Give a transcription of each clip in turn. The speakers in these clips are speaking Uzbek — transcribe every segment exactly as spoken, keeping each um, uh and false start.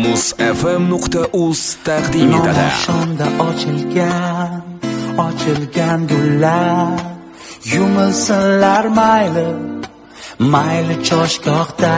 muz f m nuqta uz taqdim etadi. Noshonda ochilgan, ochilgan gullar, yumilsinlar mayli, mayli choshgohda.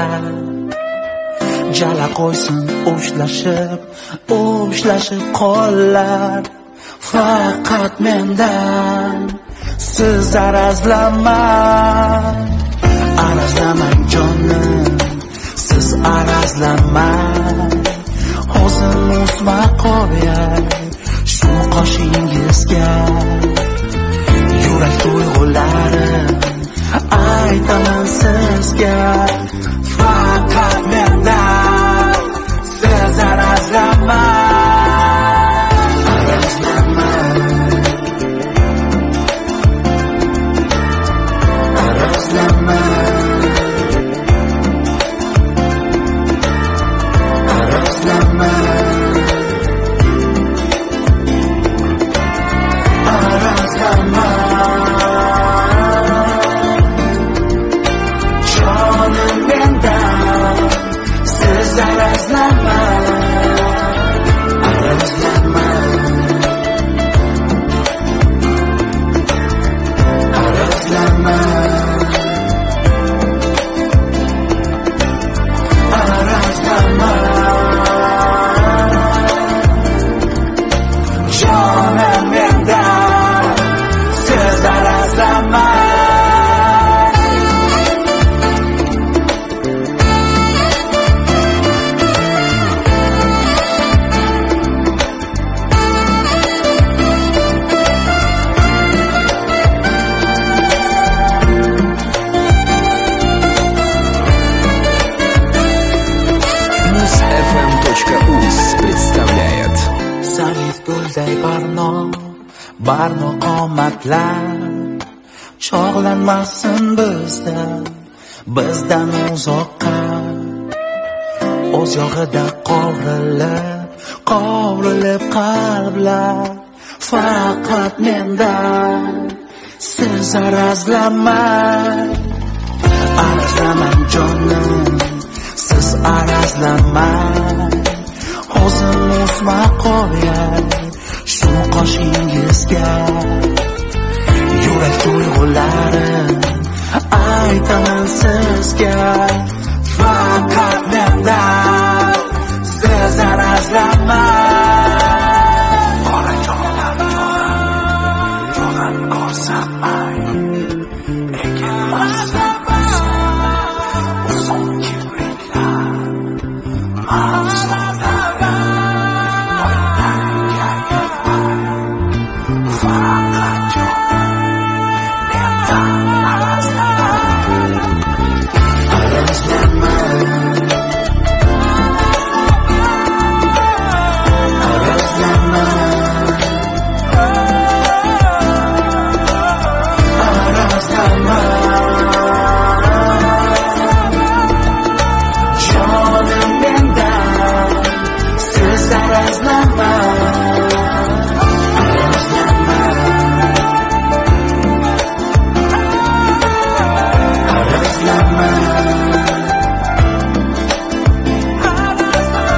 Jala qo'ysin ushlashib, ushlashib qo'llar. Faqat mendan siz arazlamang, arazlamang jonim, siz arazlamang. O'zim o'sma qo'yay shu qoshingizga, yurak tuyg'ularim aytaman sizga. Faqat mendan siz arazlamang. представляет Sanit gulday barno, barno qomatlar chog'lanmasin bizda, bizdan uzoqqa. O'z yog'ida qovrilib, qovrilib qalblar. Faqat mendan siz arazlamang, arazlamang jonim, siz arazlamang. O'zim o'sma qo'yay shu qoshingizga, yurak tuyg'ularim aytaman sizga. Faqat mendan siz arazlamang. Qora jo'ram jo'ram jo'ram ko'rsamay, ekinmasdan uzun kipriklar mavzuda.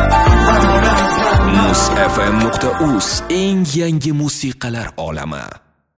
muz f m nuqta uz eng yangi musiqalar olami.